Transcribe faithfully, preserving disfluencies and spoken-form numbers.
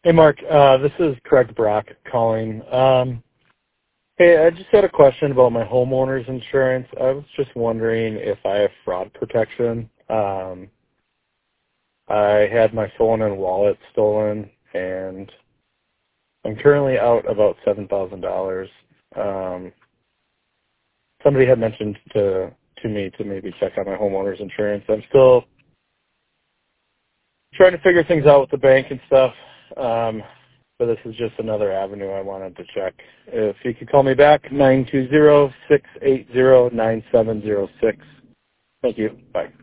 Hey, Mark. Uh, this is Craig Brock calling. Um, hey, I just had a question about my homeowner's insurance. I was just wondering if I have fraud protection. Um, I had my phone and wallet stolen, and I'm currently out about seven thousand dollars. Um, somebody had mentioned to to me to maybe check on my homeowner's insurance. I'm still trying to figure things out with the bank and stuff. Um, but this is just another avenue I wanted to check. If you could call me back, nine two zero, six eight zero, nine seven zero six. Thank you. Bye.